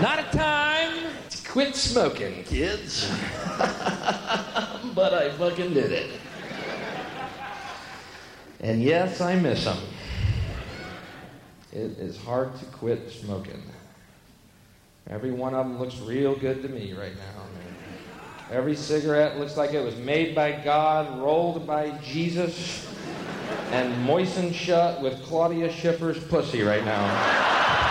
Not a time to quit smoking, kids. But I fucking did it. And yes, I miss them. It is hard to quit smoking. Every one of them looks real good to me right now. Every cigarette looks like it was made by God, rolled by Jesus, and moistened shut with Claudia Schiffer's pussy right now.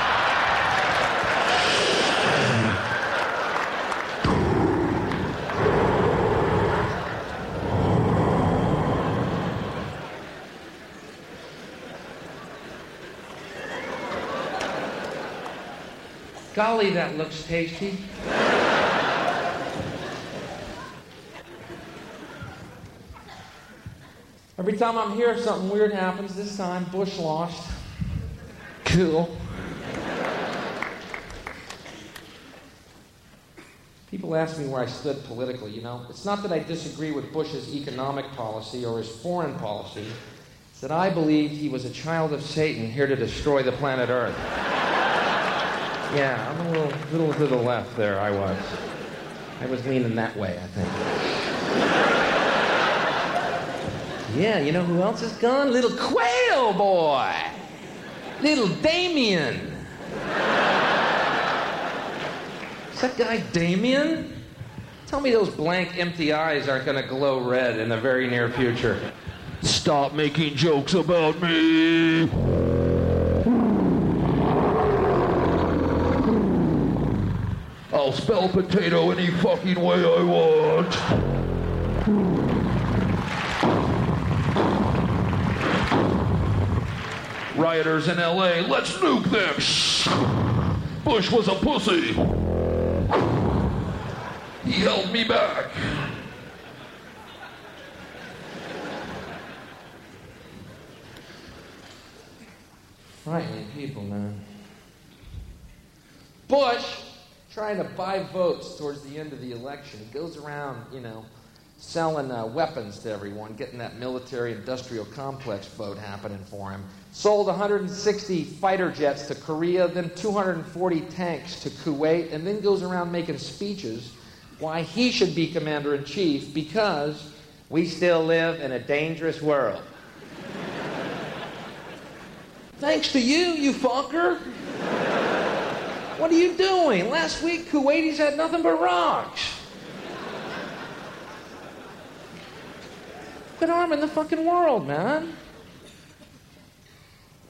Golly, that looks tasty. Every time I'm here, something weird happens. This time, Bush lost. Cool. People ask me where I stood politically, you know. It's not that I disagree with Bush's economic policy or his foreign policy. It's that I believed he was a child of Satan here to destroy the planet Earth. Yeah, I'm a little to the left there, I was. I was leaning that way, I think. Yeah, you know who else is gone? Little Quail Boy! Little Damien! Is that guy Damien? Tell me those blank, empty eyes aren't going to glow red in the very near future. Stop making jokes about me! I'll spell potato any fucking way I want. Rioters in LA, let's nuke them. Bush was a pussy. He held me back. Frightening people, man. Bush trying to buy votes towards the end of the election. He goes around, you know, selling weapons to everyone, getting that military-industrial complex vote happening for him. Sold 160 fighter jets to Korea, then 240 tanks to Kuwait, and then goes around making speeches why he should be commander-in-chief because we still live in a dangerous world. Thanks to you, you fucker! What are you doing? Last week, Kuwaitis had nothing but rocks. Quit arming the fucking world, man.